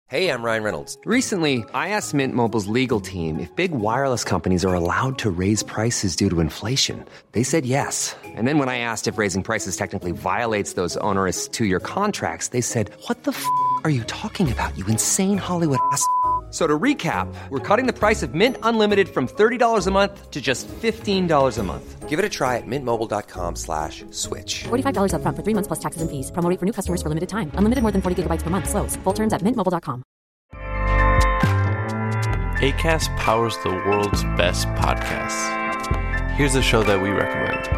Hey, I'm Ryan Reynolds. Recently, I asked Mint Mobile's legal team if big wireless companies are allowed to raise prices due to inflation. They said yes. And then when I asked if raising prices technically violates those onerous two-year contracts, they said, "What the f*** are you talking about, you insane Hollywood ass?" So to recap, we're cutting the price of Mint Unlimited from $30 a month to just $15 a month. Give it a try at mintmobile.com/switch. $45 up front for 3 months plus taxes and fees. Promo rate for new customers for limited time. Unlimited more than 40 gigabytes per month. Slows full terms at mintmobile.com. Acast powers the world's best podcasts. Here's a show that we recommend.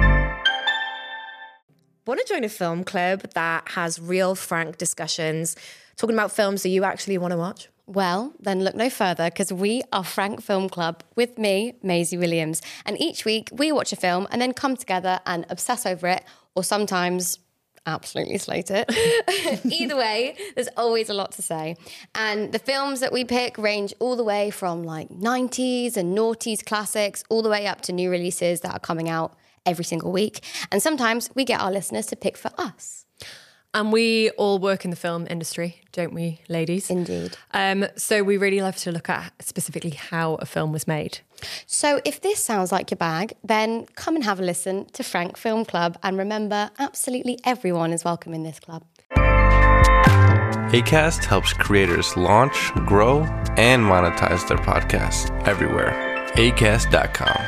Want to join a film club that has real, frank discussions, talking about films that you actually want to watch? Well, then look no further, because we are Frank Film Club with me, Maisie Williams. And each week we watch a film and then come together and obsess over it, or sometimes absolutely slate it. Either way, there's always a lot to say. And the films that we pick range all the way from like 90s and noughties classics, all the way up to new releases that are coming out every single week. And sometimes we get our listeners to pick for us. And we all work in the film industry, don't we, ladies? Indeed. So we really love to look at specifically how a film was made. So if this sounds like your bag, then come and have a listen to Frank Film Club. And remember, absolutely everyone is welcome in this club. Acast helps creators launch, grow, and monetize their podcasts everywhere. Acast.com.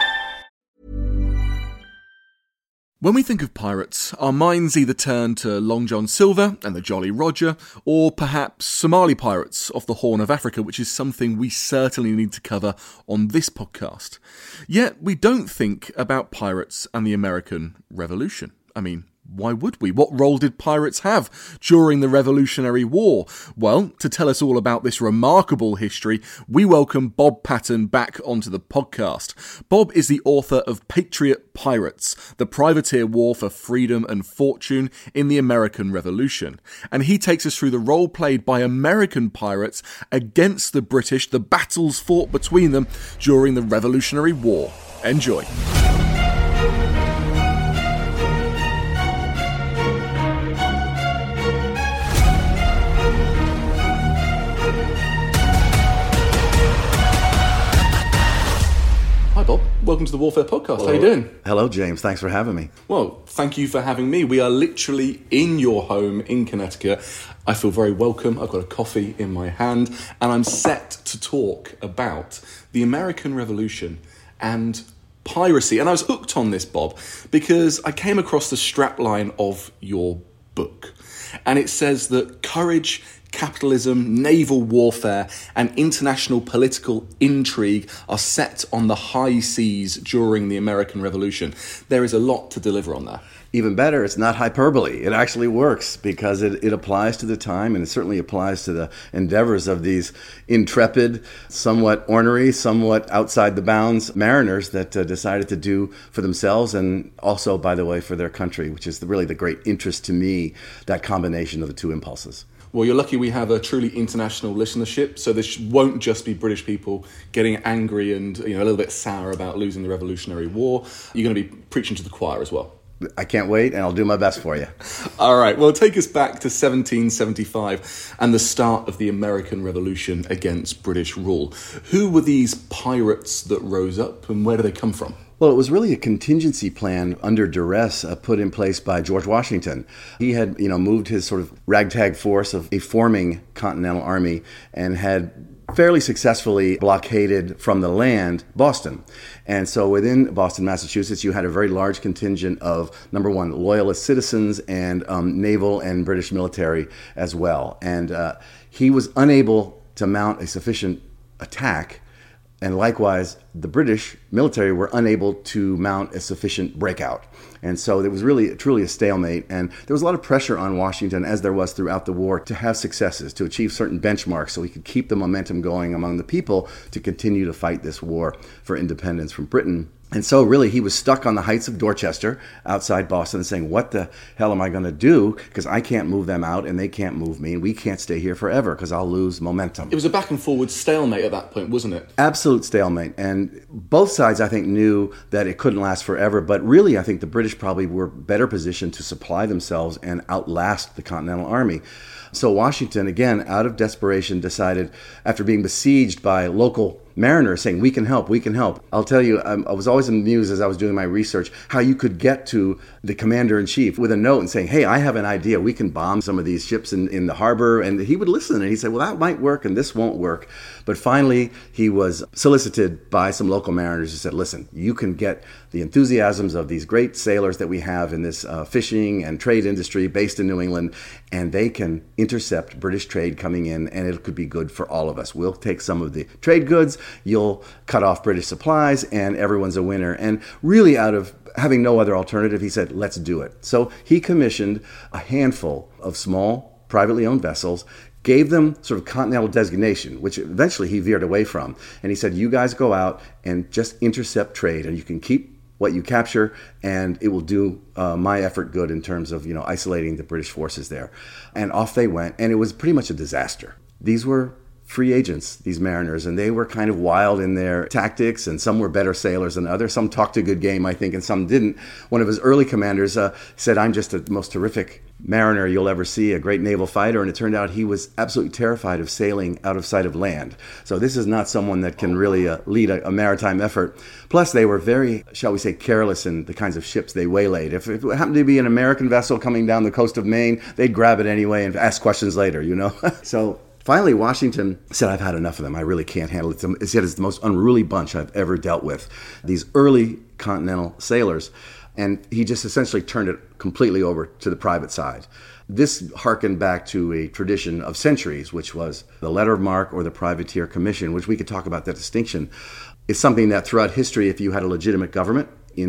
When we think of pirates, our minds either turn to Long John Silver and the Jolly Roger, or perhaps Somali pirates off the Horn of Africa, which is something we certainly need to cover on this podcast. Yet we don't think about pirates and the American Revolution. I mean, why would we? What role did pirates have during the Revolutionary War? Well, to tell us all about this remarkable history, we welcome Bob Patton back onto the podcast. Bob is the author of Patriot Pirates, the privateer war for freedom and fortune in the American Revolution. And he takes us through the role played by American pirates against the British, the battles fought between them during the Revolutionary War. Enjoy. Hi Bob, welcome to the Warfare Podcast. Hello. How you doing? Hello James, thanks for having me. Well, thank you for having me. We are literally in your home in Connecticut. I feel very welcome. I've got a coffee in my hand and I'm set to talk about the American Revolution and piracy. And I was hooked on this, Bob, because I came across the strapline of your book. And it says that courage, capitalism, naval warfare, and international political intrigue are set on the high seas during the American Revolution. There is a lot to deliver on that. Even better, it's not hyperbole. It actually works because it applies to the time, and it certainly applies to the endeavors of these intrepid, somewhat ornery, somewhat outside the bounds mariners that decided to do for themselves and also, by the way, for their country, which is really the great interest to me, that combination of the two impulses. Well, you're lucky we have a truly international listenership, so this won't just be British people getting angry and a little bit sour about losing the Revolutionary War. You're going to be preaching to the choir as well. I can't wait, and I'll do my best for you. All right, well, take us back to 1775 and the start of the American Revolution against British rule. Who were these pirates that rose up, and where do they come from? Well, it was really a contingency plan under duress put in place by George Washington. He had, moved his sort of ragtag force of a forming Continental Army and had fairly successfully blockaded from the land Boston. And so within Boston, Massachusetts, you had a very large contingent of, number one, loyalist citizens and naval and British military as well. And he was unable to mount a sufficient attack. And likewise, the British military were unable to mount a sufficient breakout. And so it was really truly a stalemate. And there was a lot of pressure on Washington, as there was throughout the war, to have successes, to achieve certain benchmarks so he could keep the momentum going among the people to continue to fight this war for independence from Britain. And so really he was stuck on the heights of Dorchester outside Boston saying, what the hell am I going to do? Because I can't move them out and they can't move me and we can't stay here forever because I'll lose momentum. It was a back and forward stalemate at that point, wasn't it? Absolute stalemate. And both sides, I think, knew that it couldn't last forever. But really, I think the British probably were better positioned to supply themselves and outlast the Continental Army. So Washington, again, out of desperation, decided, after being besieged by local mariners saying, we can help, we can help. I'll tell you, I was always amused as I was doing my research how you could get to the commander-in-chief with a note and saying, hey, I have an idea. We can bomb some of these ships in the harbor. And he would listen and he said, well, that might work and this won't work. But finally, he was solicited by some local mariners who said, listen, you can get the enthusiasms of these great sailors that we have in this fishing and trade industry based in New England, and they can intercept British trade coming in, and it could be good for all of us. We'll take some of the trade goods, you'll cut off British supplies, and everyone's a winner. And really, out of having no other alternative, he said, let's do it. So he commissioned a handful of small, privately owned vessels, gave them sort of continental designation, which eventually he veered away from. And he said, you guys go out and just intercept trade, and you can keep what you capture, and it will do my effort good in terms of, isolating the British forces there. And off they went, and it was pretty much a disaster. These were free agents, these mariners, and they were kind of wild in their tactics, and some were better sailors than others. Some talked a good game, I think, and some didn't. One of his early commanders said, I'm just the most terrific mariner you'll ever see, a great naval fighter, and it turned out he was absolutely terrified of sailing out of sight of land. So this is not someone that can really lead a maritime effort. Plus, they were very, shall we say, careless in the kinds of ships they waylaid. If it happened to be an American vessel coming down the coast of Maine, they'd grab it anyway and ask questions later, So finally, Washington said, I've had enough of them. I really can't handle it. He said it's the most unruly bunch I've ever dealt with. These early continental sailors. And he just essentially turned it completely over to the private side. This harkened back to a tradition of centuries, which was the letter of marque or the privateer commission, which we could talk about that distinction. It's something that throughout history, if you had a legitimate government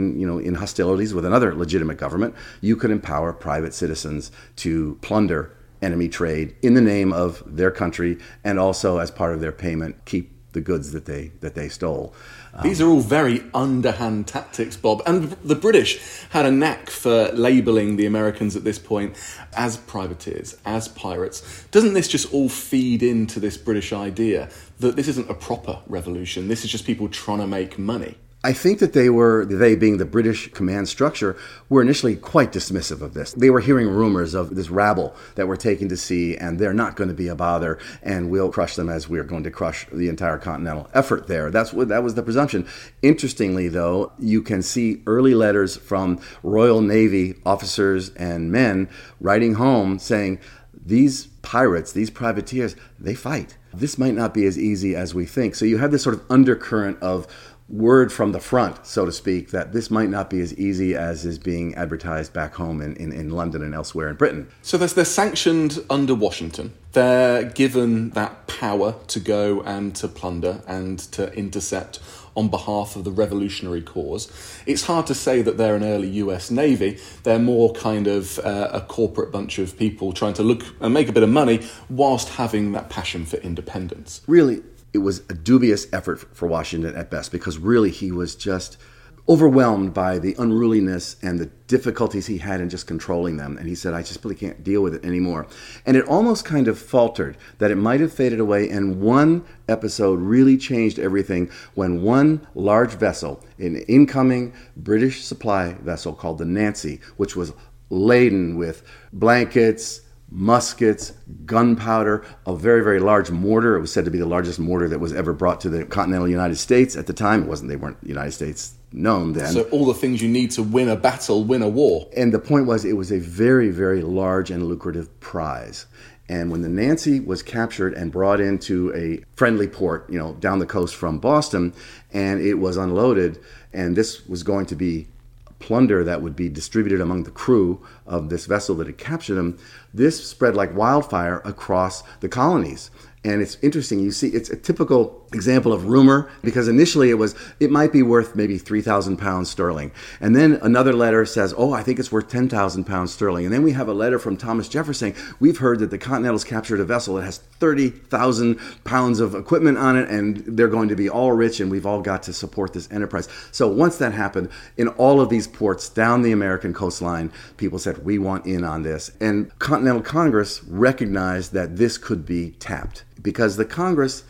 in hostilities with another legitimate government, you could empower private citizens to plunder enemy trade in the name of their country, and also as part of their payment, keep the goods that they stole. These are all very underhand tactics, Bob. And the British had a knack for labelling the Americans at this point as privateers, as pirates. Doesn't this just all feed into this British idea that this isn't a proper revolution? This is just people trying to make money? I think that they being the British command structure, were initially quite dismissive of this. They were hearing rumors of this rabble that we're taking to sea, and they're not going to be a bother, and we'll crush them as we're going to crush the entire continental effort there. That was the presumption. Interestingly, though, you can see early letters from Royal Navy officers and men writing home saying, these pirates, these privateers, they fight. This might not be as easy as we think. So you have this sort of undercurrent of word from the front, so to speak, that this might not be as easy as is being advertised back home in London and elsewhere in Britain. So they're sanctioned under Washington. They're given that power to go and to plunder and to intercept on behalf of the revolutionary cause. It's hard to say that they're an early US Navy. They're more kind of a corporate bunch of people trying to look and make a bit of money whilst having that passion for independence. Really, it was a dubious effort for Washington at best, because really he was just overwhelmed by the unruliness and the difficulties he had in just controlling them. And he said, I just really can't deal with it anymore. And it almost kind of faltered, that it might have faded away. And one episode really changed everything when one large vessel, an incoming British supply vessel called the Nancy, which was laden with blankets, muskets, gunpowder, a very, very large mortar. It was said to be the largest mortar that was ever brought to the continental United States at the time. They weren't United States known then. So all the things you need to win a battle, win a war. And the point was, it was a very, very large and lucrative prize. And when the Nancy was captured and brought into a friendly port, down the coast from Boston, and it was unloaded, and this was going to be plunder that would be distributed among the crew of this vessel that had captured him, this spread like wildfire across the colonies. And it's interesting, you see, it's a typical example of rumor, because initially it might be worth maybe 3,000 pounds sterling. And then another letter says, I think it's worth 10,000 pounds sterling. And then we have a letter from Thomas Jefferson saying, we've heard that the Continentals captured a vessel that has 30,000 pounds of equipment on it, and they're going to be all rich, and we've all got to support this enterprise. So once that happened, in all of these ports down the American coastline, people said, we want in on this. And Continental Congress recognized that this could be tapped, because the Congress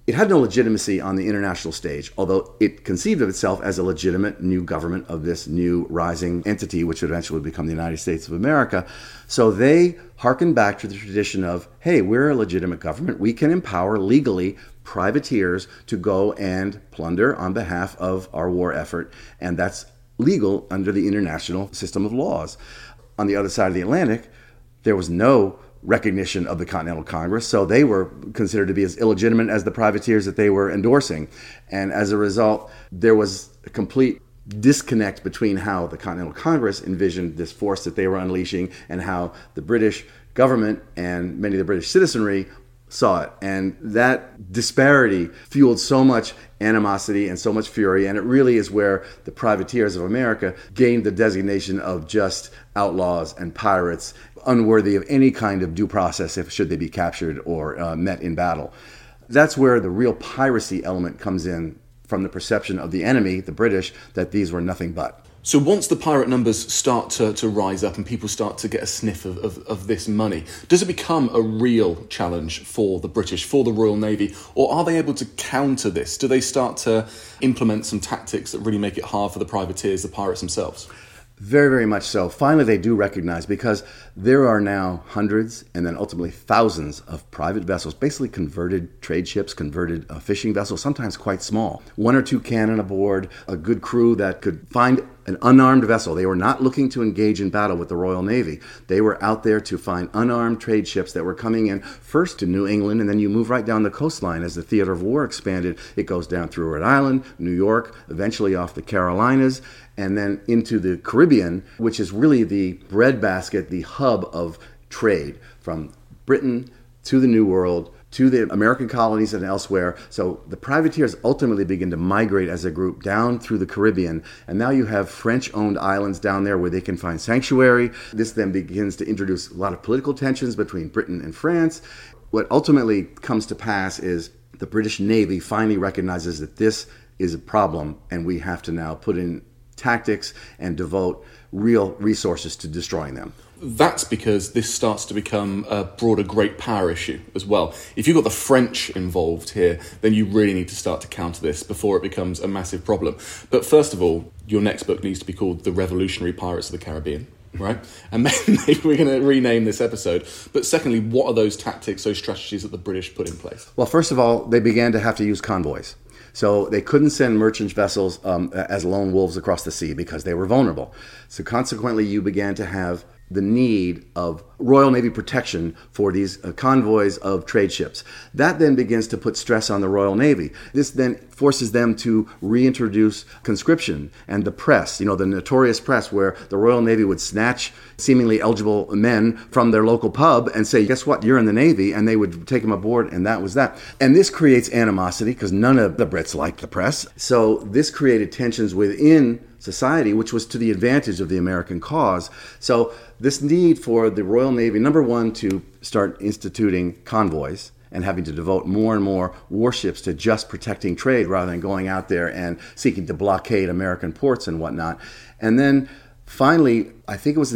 It had no legitimacy on the international stage, although it conceived of itself as a legitimate new government of this new rising entity, which would eventually become the United States of America. So they hearkened back to the tradition of, hey, we're a legitimate government. We can empower legally privateers to go and plunder on behalf of our war effort, and that's legal under the international system of laws. On the other side of the Atlantic, there was no recognition of the Continental Congress, so they were considered to be as illegitimate as the privateers that they were endorsing. And as a result, there was a complete disconnect between how the Continental Congress envisioned this force that they were unleashing and how the British government and many of the British citizenry saw it. And that disparity fueled so much animosity and so much fury, and it really is where the privateers of America gained the designation of just outlaws and pirates, unworthy of any kind of due process should they be captured or met in battle. That's where the real piracy element comes in, from the perception of the enemy, the British, that these were nothing but. So once the pirate numbers start to rise up and people start to get a sniff of this money, does it become a real challenge for the British, for the Royal Navy, or are they able to counter this? Do they start to implement some tactics that really make it hard for the privateers, the pirates themselves? Very, very much so. Finally, they do recognize, because there are now hundreds and then ultimately thousands of private vessels, basically converted trade ships, converted fishing vessels, sometimes quite small. 1 or 2 cannon aboard, a good crew that could find an unarmed vessel. They were not looking to engage in battle with the Royal Navy. They were out there to find unarmed trade ships that were coming in first to New England, and then you move right down the coastline as the theater of war expanded. It goes down through Rhode Island, New York, eventually off the Carolinas, and then into the Caribbean, which is really the breadbasket, the hub of trade from Britain to the New World, to the American colonies and elsewhere. So the privateers ultimately begin to migrate as a group down through the Caribbean. And now you have French-owned islands down there where they can find sanctuary. This then begins to introduce a lot of political tensions between Britain and France. What ultimately comes to pass is the British Navy finally recognizes that this is a problem, and we have to now put in tactics and devote real resources to destroying them. That's because this starts to become a broader great power issue as well. If you've got the French involved here, then you really need to start to counter this before it becomes a massive problem. But first of all, your next book needs to be called The Revolutionary Pirates of the Caribbean, right? And maybe we're going to rename this episode. But secondly, what are those tactics, those strategies that the British put in place? Well, first of all, they began to have to use convoys. So they couldn't send merchant vessels as lone wolves across the sea because they were vulnerable. So consequently, you began to have the need of Royal Navy protection for these convoys of trade ships. That then begins to put stress on the Royal Navy. This then forces them to reintroduce conscription and the press, the notorious press where the Royal Navy would snatch seemingly eligible men from their local pub and say, guess what, you're in the Navy, and they would take them aboard, and that was that. And this creates animosity because none of the Brits liked the press. So this created tensions within society, which was to the advantage of the American cause. So this need for the Royal Navy, number one, to start instituting convoys and having to devote more and more warships to just protecting trade rather than going out there and seeking to blockade American ports and whatnot. And then finally, I think it was in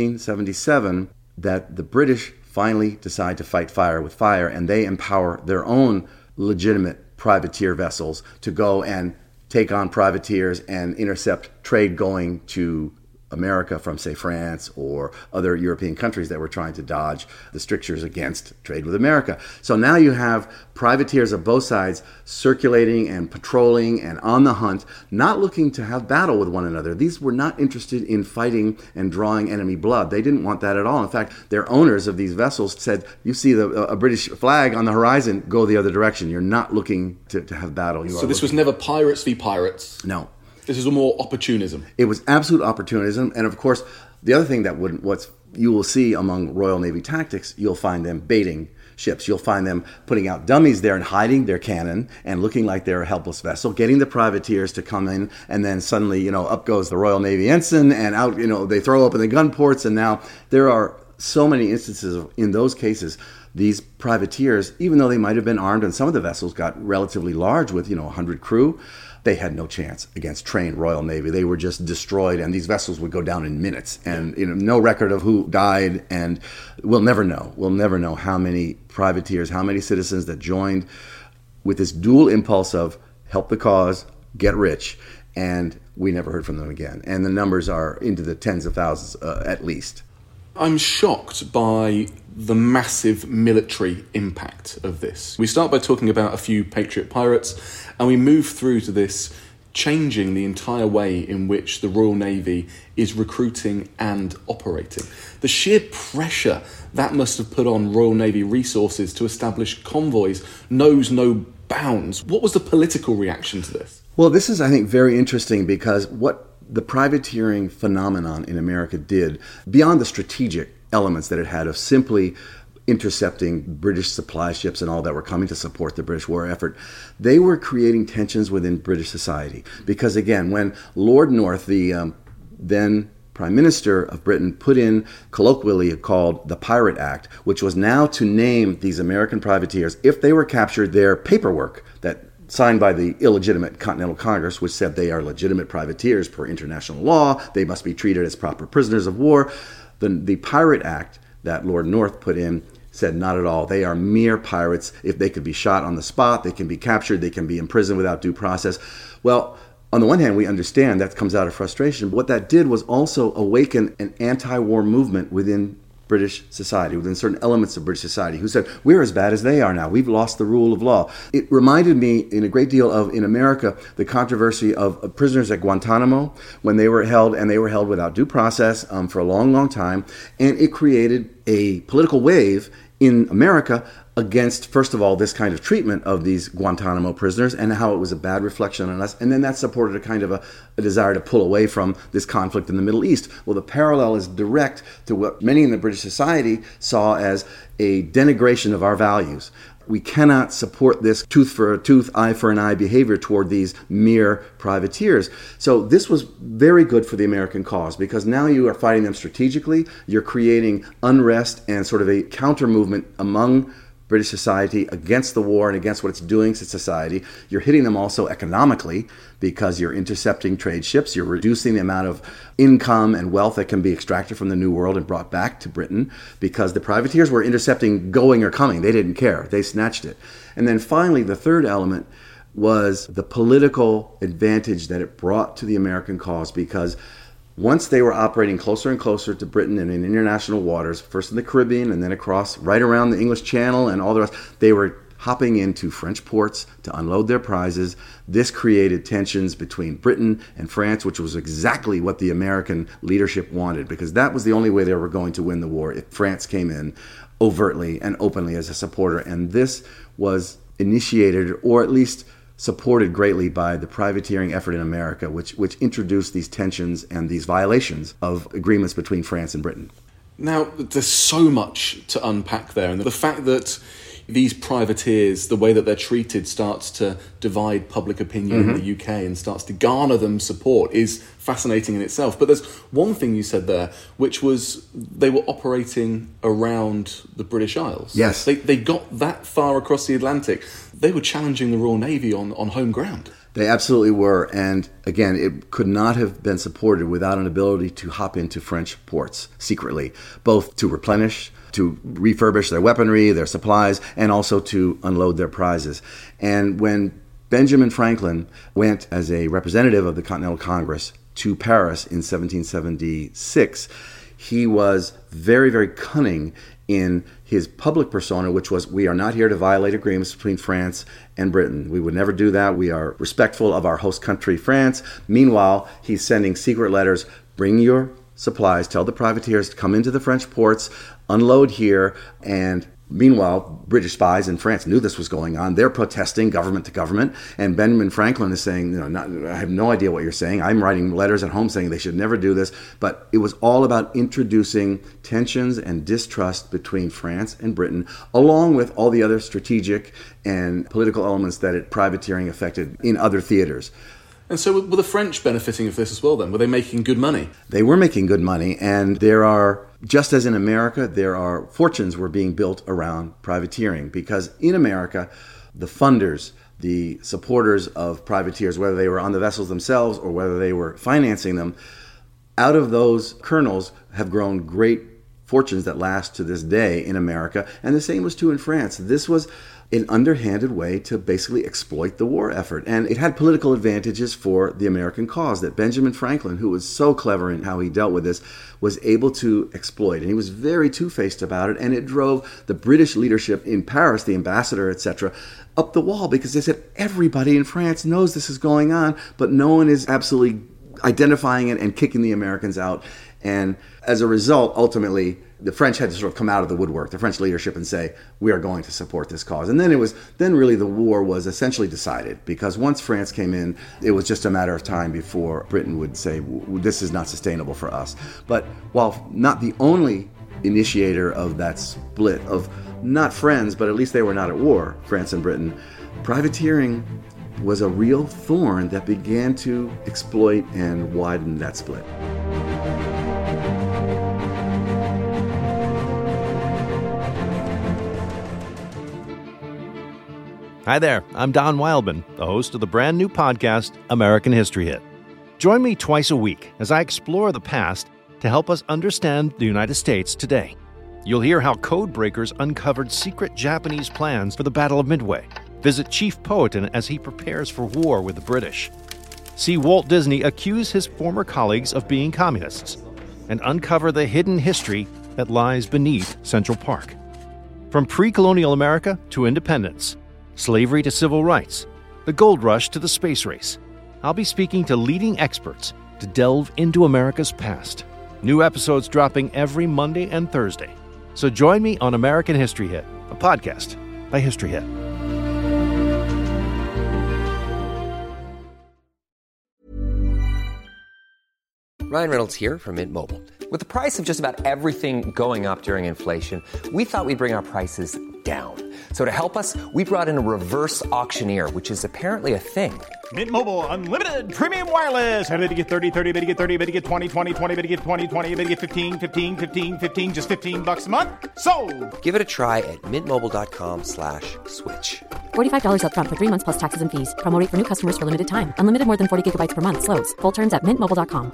1777 that the British finally decide to fight fire with fire, and they empower their own legitimate privateer vessels to go and take on privateers and intercept trade going to America from, say, France or other European countries that were trying to dodge the strictures against trade with America. So now you have privateers of both sides circulating and patrolling and on the hunt, not looking to have battle with one another. These were not interested in fighting and drawing enemy blood. They didn't want that at all. In fact, their owners of these vessels said, you see a British flag on the horizon, go the other direction. You're not looking to have battle. So this was never pirates v. pirates? No. This is more opportunism. It was absolute opportunism. And of course, the other thing that you will see among Royal Navy tactics, you'll find them baiting ships. You'll find them putting out dummies there and hiding their cannon and looking like they're a helpless vessel, getting the privateers to come in, and then suddenly, up goes the Royal Navy ensign, and out, they throw open the gun ports, and now there are so many instances in those cases. These privateers, even though they might have been armed, and some of the vessels got relatively large with, 100 crew, they had no chance against trained Royal Navy. They were just destroyed, and these vessels would go down in minutes. And no record of who died, and we'll never know. We'll never know how many privateers, how many citizens that joined with this dual impulse of help the cause, get rich, and we never heard from them again. And the numbers are into the tens of thousands at least. I'm shocked by the massive military impact of this. We start by talking about a few Patriot pirates, and we move through to this changing the entire way in which the Royal Navy is recruiting and operating. The sheer pressure that must have put on Royal Navy resources to establish convoys knows no bounds. What was the political reaction to this? Well, this is, I think, very interesting because what the privateering phenomenon in America did, beyond the strategic elements that it had of simply intercepting British supply ships and all that were coming to support the British war effort, they were creating tensions within British society. Because again, when Lord North, the then Prime Minister of Britain, put in colloquially called the Pirate Act, which was now to name these American privateers, if they were captured, their paperwork that signed by the illegitimate Continental Congress, which said they are legitimate privateers per international law, they must be treated as proper prisoners of war. The Pirate Act that Lord North put in said not at all. They are mere pirates. If they could be shot on the spot, they can be captured, they can be imprisoned without due process. Well, on the one hand, we understand that comes out of frustration, but what that did was also awaken an anti-war movement within British society, within certain elements of British society, who said, we're as bad as they are now. We've lost the rule of law. It reminded me in a great deal of, in America, the controversy of prisoners at Guantanamo when they were held, and they were held without due process for a long, long time. And it created a political wave in America against, first of all, this kind of treatment of these Guantanamo prisoners and how it was a bad reflection on us. And then that supported a kind of a desire to pull away from this conflict in the Middle East. Well, the parallel is direct to what many in the British society saw as a denigration of our values. We cannot support this tooth for a tooth, eye for an eye behavior toward these mere privateers. So this was very good for the American cause because now you are fighting them strategically. You're creating unrest and sort of a counter movement among British society against the war and against what it's doing to society. You're hitting them also economically because you're intercepting trade ships. You're reducing the amount of income and wealth that can be extracted from the New World and brought back to Britain because the privateers were intercepting going or coming. They didn't care. They snatched it. And then finally, the third element was the political advantage that it brought to the American cause because once they were operating closer and closer to Britain and in international waters, first in the Caribbean and then across right around the English Channel and all the rest, they were hopping into French ports to unload their prizes. This created tensions between Britain and France, which was exactly what the American leadership wanted, because that was the only way they were going to win the war if France came in overtly and openly as a supporter. And this was initiated, or at least supported greatly by the privateering effort in America, which introduced these tensions and these violations of agreements between France and Britain. Now, there's so much to unpack there, and the fact that these privateers, the way that they're treated, starts to divide public opinion in the UK and starts to garner them support is fascinating in itself. But there's one thing you said there, which was they were operating around the British Isles. Yes. They got that far across the Atlantic. They were challenging the Royal Navy on home ground. They absolutely were. And again, it could not have been supported without an ability to hop into French ports secretly, both to replenish, to refurbish their weaponry, their supplies, and also to unload their prizes. And when Benjamin Franklin went as a representative of the Continental Congress to Paris in 1776, he was very, very cunning in his public persona, which was, we are not here to violate agreements between France and Britain. We would never do that. We are respectful of our host country, France. Meanwhile, he's sending secret letters, bring your supplies, tell the privateers to come into the French ports, unload here, and meanwhile, British spies in France knew this was going on. They're protesting government to government, and Benjamin Franklin is saying, I have no idea what you're saying. I'm writing letters at home saying they should never do this. But it was all about introducing tensions and distrust between France and Britain, along with all the other strategic and political elements that privateering affected in other theaters. And so were the French benefiting of this as well then? Were they making good money? They were making good money, and there are, just as in America, there are fortunes were being built around privateering, because in America, the funders, the supporters of privateers, whether they were on the vessels themselves or whether they were financing them, out of those kernels have grown great fortunes that last to this day in America, and the same was true in France. This was an underhanded way to basically exploit the war effort. And it had political advantages for the American cause that Benjamin Franklin, who was so clever in how he dealt with this, was able to exploit. And he was very two-faced about it, and it drove the British leadership in Paris, the ambassador, etc., up the wall, because they said everybody in France knows this is going on, but no one is absolutely identifying it and kicking the Americans out. And as a result, ultimately, the French had to sort of come out of the woodwork, the French leadership, and say, we are going to support this cause. And then really the war was essentially decided, because once France came in, it was just a matter of time before Britain would say, this is not sustainable for us. But while not the only initiator of that split of not friends, but at least they were not at war, France and Britain, privateering was a real thorn that began to exploit and widen that split. Hi there, I'm Don Wildman, the host of the brand new podcast, American History Hit. Join me twice a week as I explore the past to help us understand the United States today. You'll hear how code breakers uncovered secret Japanese plans for the Battle of Midway, visit Chief Powhatan as he prepares for war with the British, see Walt Disney accuse his former colleagues of being communists, and uncover the hidden history that lies beneath Central Park. From pre-colonial America to independence, slavery to civil rights, the gold rush to the space race, I'll be speaking to leading experts to delve into America's past. New episodes dropping every Monday and Thursday. So join me on American History Hit, a podcast by History Hit. Ryan Reynolds here from Mint Mobile. With the price of just about everything going up during inflation, we thought we'd bring our prices down. So to help us, we brought in a reverse auctioneer, which is apparently a thing. Mint Mobile Unlimited Premium Wireless. How to get 30, 30, how to get 30, how to get 20, 20, 20, how to get 20, 20, how to get 15, 15, 15, 15, just $15 a month? Sold! Give it a try at mintmobile.com/switch. $45 up front for 3 months plus taxes and fees. Promo rate for new customers for limited time. Unlimited more than 40 gigabytes per month. Slows full terms at mintmobile.com.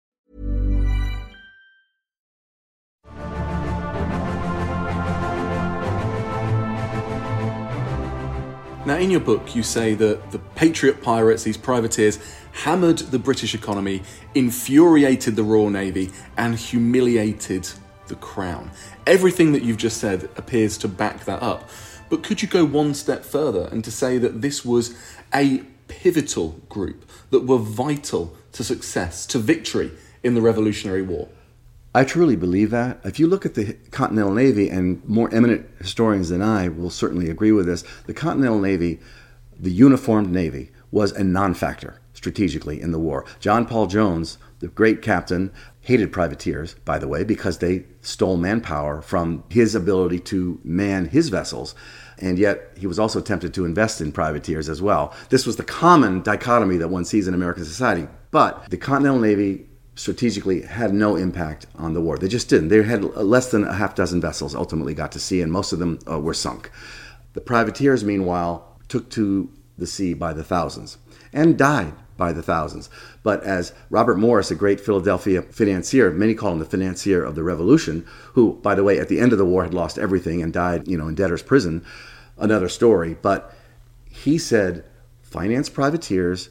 Now, in your book, you say that the Patriot pirates, these privateers, hammered the British economy, infuriated the Royal Navy, and humiliated the Crown. Everything that you've just said appears to back that up. But could you go one step further and to say that this was a pivotal group that were vital to success, to victory in the Revolutionary War? I truly believe that. If you look at the Continental Navy, and more eminent historians than I will certainly agree with this, the Continental Navy, the uniformed Navy, was a non-factor strategically in the war. John Paul Jones, the great captain, hated privateers, by the way, because they stole manpower from his ability to man his vessels. And yet he was also tempted to invest in privateers as well. This was the common dichotomy that one sees in American society. But the Continental Navy strategically had no impact on the war. They just didn't. They had less than a half dozen vessels ultimately got to sea, and most of them were sunk. The privateers, meanwhile, took to the sea by the thousands and died by the thousands. But as Robert Morris, a great Philadelphia financier, many call him the financier of the Revolution, who, by the way, at the end of the war had lost everything and died, in debtor's prison, another story. But he said, finance privateers,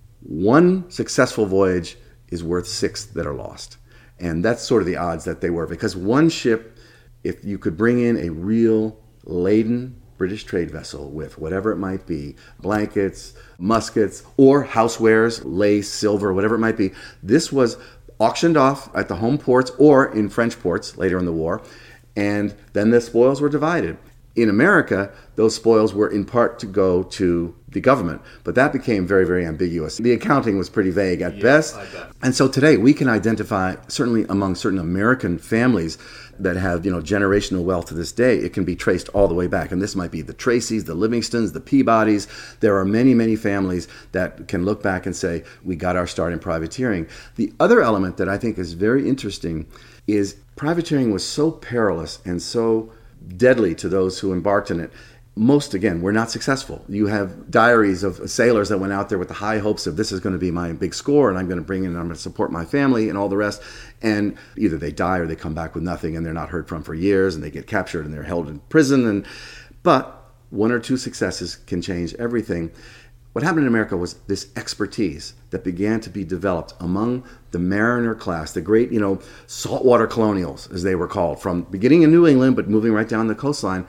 one successful voyage is worth 6 that are lost. And that's sort of the odds that they were. Because one ship, if you could bring in a real laden British trade vessel with whatever it might be, blankets, muskets, or housewares, lace, silver, whatever it might be, this was auctioned off at the home ports or in French ports later in the war, and then the spoils were divided. In America, those spoils were in part to go to the government, but that became very, very ambiguous. The accounting was pretty vague at best. And so today we can identify, certainly among certain American families that have, generational wealth to this day, it can be traced all the way back. And this might be the Tracys, the Livingstons, the Peabodys. There are many, many families that can look back and say, we got our start in privateering. The other element that I think is very interesting is privateering was so perilous and so deadly to those who embarked in it. Most, again, were not successful. You have diaries of sailors that went out there with the high hopes of this is going to be my big score and I'm going to bring in and I'm going to support my family and all the rest. And either they die or they come back with nothing and they're not heard from for years and they get captured and they're held in prison. But one or two successes can change everything. What happened in America was this expertise that began to be developed among the mariner class, the great, saltwater colonials, as they were called, from beginning in New England, but moving right down the coastline.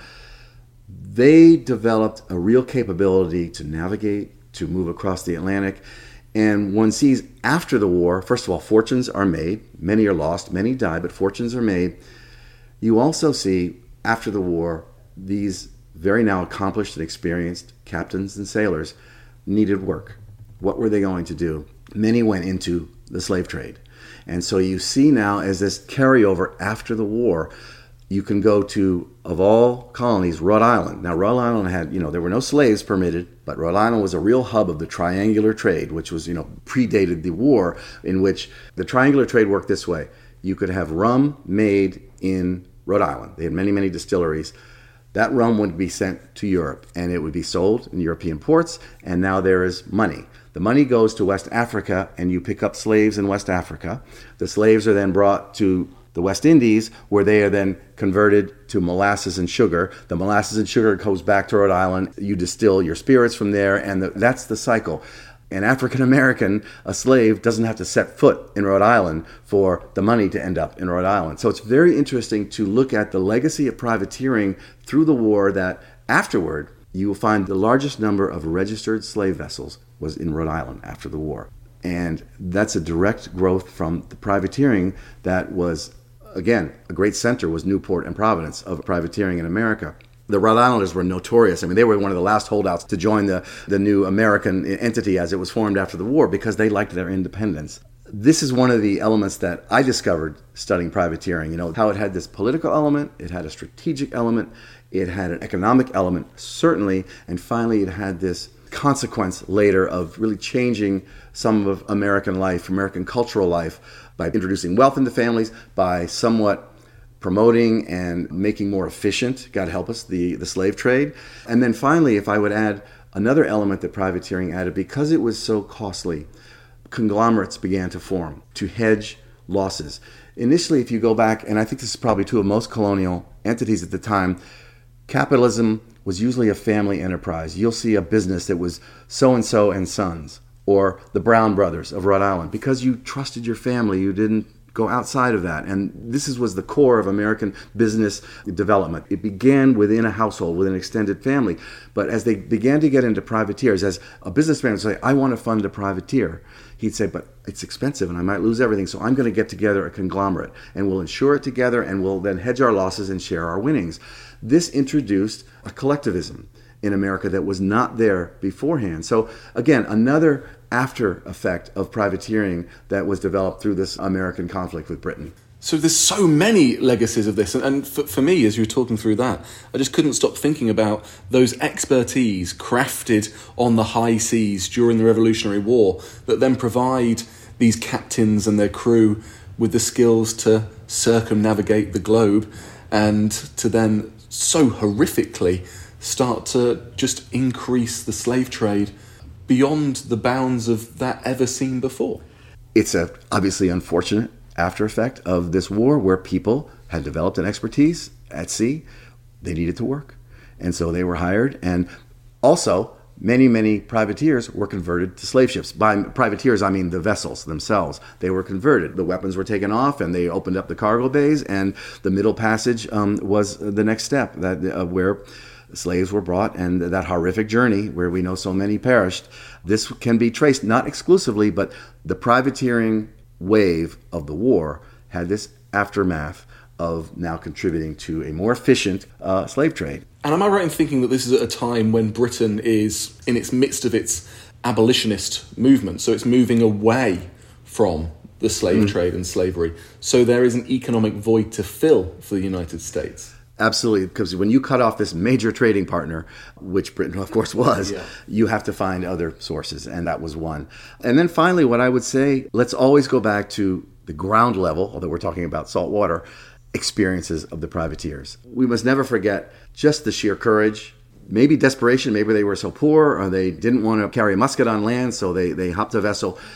They developed a real capability to navigate, to move across the Atlantic. And one sees after the war, first of all, fortunes are made. Many are lost, many die, but fortunes are made. You also see after the war, these very now accomplished and experienced captains and sailors needed work. What were they going to do? Many went into the slave trade. And so you see now as this carryover after the war, you can go to, of all colonies, Rhode Island. Now, Rhode Island had, there were no slaves permitted, but Rhode Island was a real hub of the triangular trade, which was, predated the war, in which the triangular trade worked this way. You could have rum made in Rhode Island. They had many, many distilleries. That rum would be sent to Europe, and it would be sold in European ports, and now there is money. The money goes to West Africa, and you pick up slaves in West Africa. The slaves are then brought to the West Indies, where they are then converted to molasses and sugar. The molasses and sugar goes back to Rhode Island. You distill your spirits from there, and that's the cycle. An African American, a slave, doesn't have to set foot in Rhode Island for the money to end up in Rhode Island. So it's very interesting to look at the legacy of privateering through the war, that afterward you will find the largest number of registered slave vessels was in Rhode Island after the war. And that's a direct growth from the privateering that was, again, a great center was Newport and Providence of privateering in America. The Rhode Islanders were notorious. I mean, they were one of the last holdouts to join the new American entity as it was formed after the war, because they liked their independence. This is one of the elements that I discovered studying privateering, how it had this political element, it had a strategic element, it had an economic element, certainly, and finally it had this consequence later of really changing some of American life, American cultural life, by introducing wealth into families, by somewhat promoting and making more efficient, God help us, the slave trade. And then finally, if I would add another element that privateering added, because it was so costly, conglomerates began to form to hedge losses. Initially, if you go back, and I think this is probably true of most colonial entities at the time, capitalism was usually a family enterprise. You'll see a business that was so-and-so and sons, or the Brown Brothers of Rhode Island. Because you trusted your family, you didn't go outside of that. And this was the core of American business development. It began within a household, with an extended family. But as they began to get into privateers, as a businessman would say, I want to fund a privateer, he'd say, but it's expensive and I might lose everything, so I'm going to get together a conglomerate and we'll insure it together and we'll then hedge our losses and share our winnings. This introduced a collectivism in America that was not there beforehand. So again, another after effect of privateering that was developed through this American conflict with Britain. So there's so many legacies of this. And for me, as you were talking through that, I just couldn't stop thinking about those expertise crafted on the high seas during the Revolutionary War that then provide these captains and their crew with the skills to circumnavigate the globe and to then so horrifically start to just increase the slave trade beyond the bounds of that ever seen before. It's a obviously unfortunate after effect of this war, where people had developed an expertise at sea. They needed to work, and so they were hired. And also, many privateers were converted to slave ships. By privateers, I mean the vessels themselves. They were converted. The weapons were taken off, and they opened up the cargo bays, and the Middle Passage was the next step, that where slaves were brought, and that horrific journey where we know so many perished. This can be traced, not exclusively, but the privateering wave of the war had this aftermath of now contributing to a more efficient slave trade. And am I right in thinking that this is at a time when Britain is in its midst of its abolitionist movement, so it's moving away from the slave trade and slavery, so there is an economic void to fill for the United States? Absolutely, because when you cut off this major trading partner, which Britain, of course, was, you have to find other sources, and that was one. And then finally, what I would say, let's always go back to the ground level, although we're talking about saltwater, experiences of the privateers. We must never forget just the sheer courage, maybe desperation, maybe they were so poor, or they didn't want to carry a musket on land, so they hopped a vessel.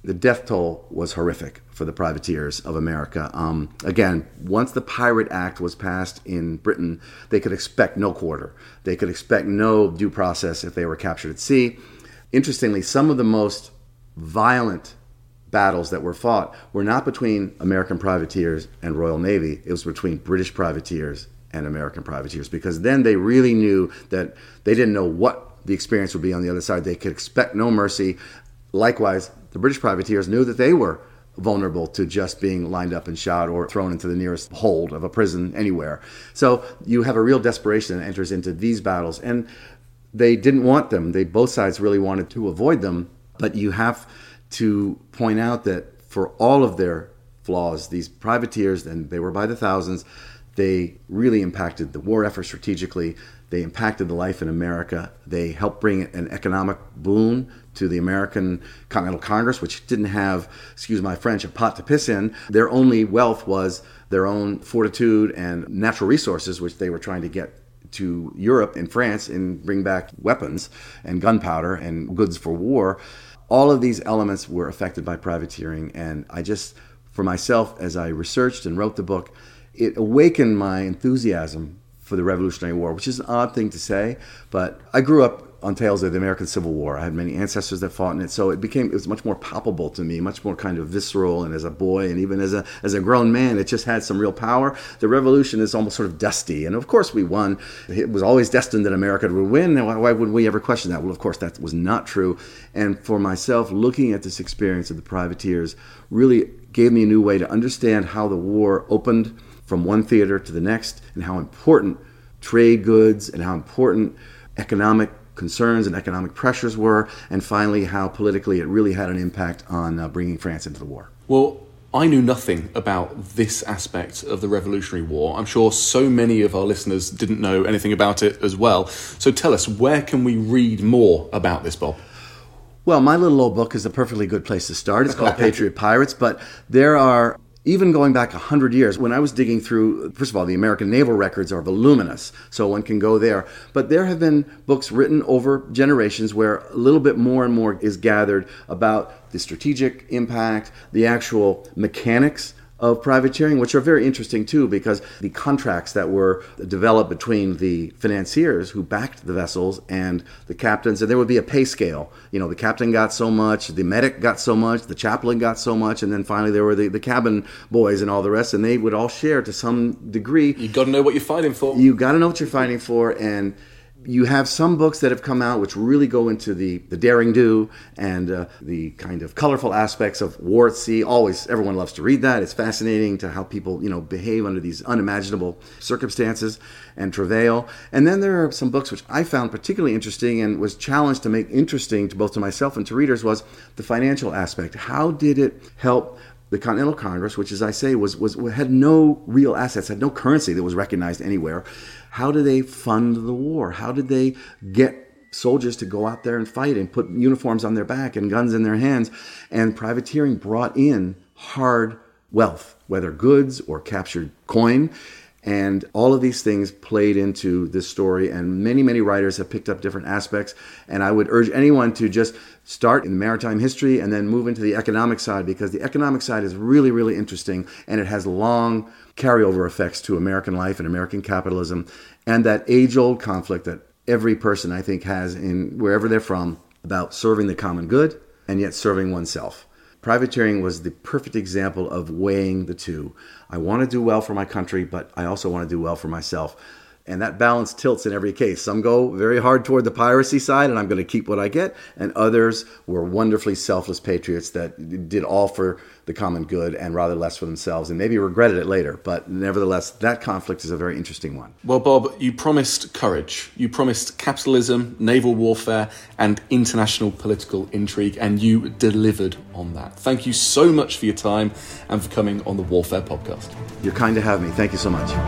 The death toll was horrific for the privateers of America. Again, once the Pirate Act was passed in Britain, they could expect no quarter. They could expect no due process if they were captured at sea. Interestingly, some of the most violent battles that were fought were not between American privateers and Royal Navy. It was between British privateers and American privateers, because then they really knew that they didn't know what the experience would be on the other side. They could expect no mercy. Likewise, the British privateers knew that they were vulnerable to just being lined up and shot or thrown into the nearest hold of a prison anywhere. So you have a real desperation that enters into these battles, and they didn't want them. Both sides really wanted to avoid them, but you have to point out that for all of their flaws, these privateers, and they were by the thousands, they really impacted the war effort strategically. They impacted the life in America. They helped bring an economic boon to the American Continental Congress, which didn't have, excuse my French, a pot to piss in. Their only wealth was their own fortitude and natural resources, which they were trying to get to Europe and France and bring back weapons and gunpowder and goods for war. All of these elements were affected by privateering. And I just, for myself, as I researched and wrote the book, it awakened my enthusiasm for the Revolutionary War, which is an odd thing to say, but I grew up on tales of the American Civil War. I had many ancestors that fought in it, so it was much more palpable to me, much more kind of visceral, and as a boy and even as a grown man, it just had some real power. The Revolution is almost sort of dusty, and of course we won. It was always destined that America would win, and why would we ever question that? Well, of course that was not true, and for myself, looking at this experience of the privateers really gave me a new way to understand how the war opened from one theater to the next, and how important trade goods and how important economic concerns and economic pressures were, and finally how politically it really had an impact on bringing France into the war. Well, I knew nothing about this aspect of the Revolutionary War. I'm sure so many of our listeners didn't know anything about it as well. So tell us, where can we read more about this, Bob? Well, my little old book is a perfectly good place to start. It's called Patriot Pirates, but there are, even going back 100 years, when I was digging through, first of all, the American naval records are voluminous, so one can go there. But there have been books written over generations where a little bit more and more is gathered about the strategic impact, the actual mechanics of privateering, which are very interesting too, because the contracts that were developed between the financiers who backed the vessels and the captains, and there would be a pay scale. You know, the captain got so much, the medic got so much, the chaplain got so much, and then finally there were the cabin boys and all the rest, and they would all share to some degree. You got to know what you're fighting for. You got to know what you're fighting for, and you have some books that have come out which really go into the daring do and the kind of colorful aspects of war at sea. Always, everyone loves to read that. It's fascinating to how people, behave under these unimaginable circumstances and travail. And then there are some books which I found particularly interesting and was challenged to make interesting to both to myself and to readers, was the financial aspect. How did it help the Continental Congress, which, as I say, had no real assets, had no currency that was recognized anywhere? How did they fund the war? How did they get soldiers to go out there and fight and put uniforms on their back and guns in their hands? And privateering brought in hard wealth, whether goods or captured coin. And all of these things played into this story, and many, many writers have picked up different aspects. And I would urge anyone to just start in maritime history and then move into the economic side, because the economic side is really, really interesting, and it has long carryover effects to American life and American capitalism, and that age-old conflict that every person, I think, has in wherever they're from about serving the common good and yet serving oneself. Privateering was the perfect example of weighing the two. I want to do well for my country, but I also want to do well for myself. And that balance tilts in every case. Some go very hard toward the piracy side, and I'm going to keep what I get. And others were wonderfully selfless patriots that did all for the common good and rather less for themselves, and maybe regretted it later. But nevertheless, that conflict is a very interesting one. Well, Bob, you promised courage. You promised capitalism, naval warfare, and international political intrigue, and you delivered on that. Thank you so much for your time and for coming on the Warfare Podcast. You're kind to have me. Thank you so much.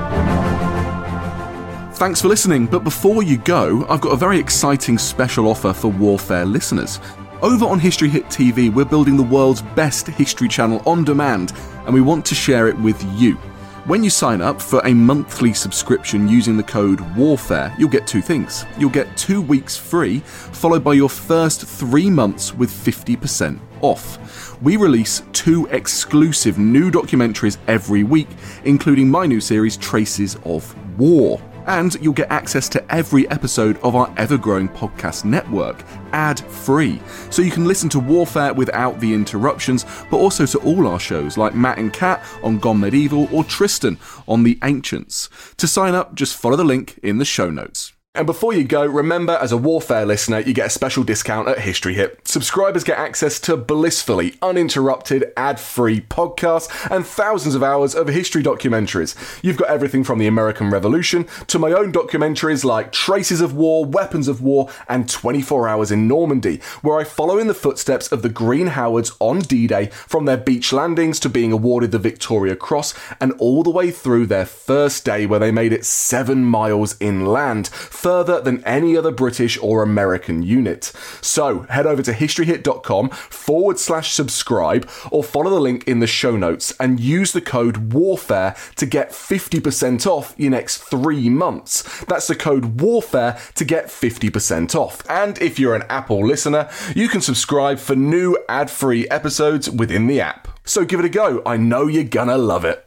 Thanks for listening, but before you go, I've got a very exciting special offer for Warfare listeners. Over on History Hit TV, we're building the world's best history channel on demand, and we want to share it with you. When you sign up for a monthly subscription using the code WARFARE, you'll get two things. You'll get 2 weeks free, followed by your first 3 months with 50% off. We release 2 exclusive new documentaries every week, including my new series, Traces of War. And you'll get access to every episode of our ever-growing podcast network, ad-free. So you can listen to Warfare without the interruptions, but also to all our shows like Matt and Kat on Gone Medieval or Tristan on The Ancients. To sign up, just follow the link in the show notes. And before you go, remember, as a Warfare listener, you get a special discount at History Hit. Subscribers get access to blissfully uninterrupted, ad-free podcasts and thousands of hours of history documentaries. You've got everything from the American Revolution to my own documentaries like Traces of War, Weapons of War, and 24 Hours in Normandy, where I follow in the footsteps of the Green Howards on D-Day, from their beach landings to being awarded the Victoria Cross, and all the way through their first day where they made it 7 miles inland, further than any other British or American unit. So head over to historyhit.com/subscribe or follow the link in the show notes and use the code WARFARE to get 50% off your next 3 months. That's the code WARFARE to get 50% off. And if you're an Apple listener, you can subscribe for new ad-free episodes within the app. So give it a go. I know you're gonna love it.